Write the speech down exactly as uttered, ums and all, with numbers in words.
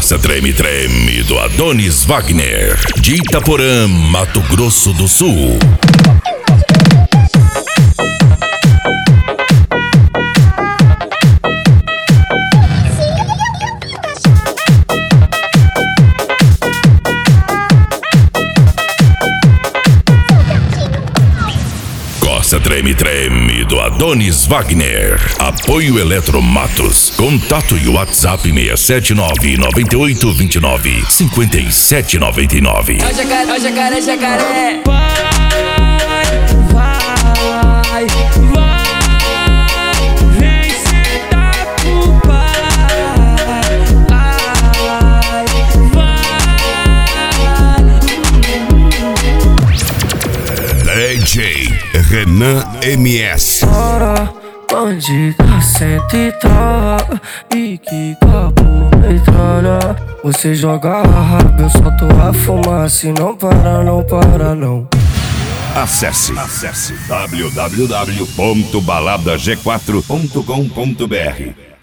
Costa Treme Treme do Adonis Wagner, de Itaporã, Mato Grosso do Sul. Costa Treme Treme do Adonis Wagner. Apoio Eletromatos. Contato e WhatsApp seis sete nove, nove oito dois nove, cinco sete nove nove. Ó jacaré, ó jacaré, jacaré. Vai, vai, vai. Vem sentar pro pai. Vai, vai. D J Renan M S. Bora, bandida, senta e trava. E que papo metralha. Você joga a raba, eu solto a fumaça. E não para, não para, não. Acesse, acesse w w w ponto balada g quatro ponto com ponto b r.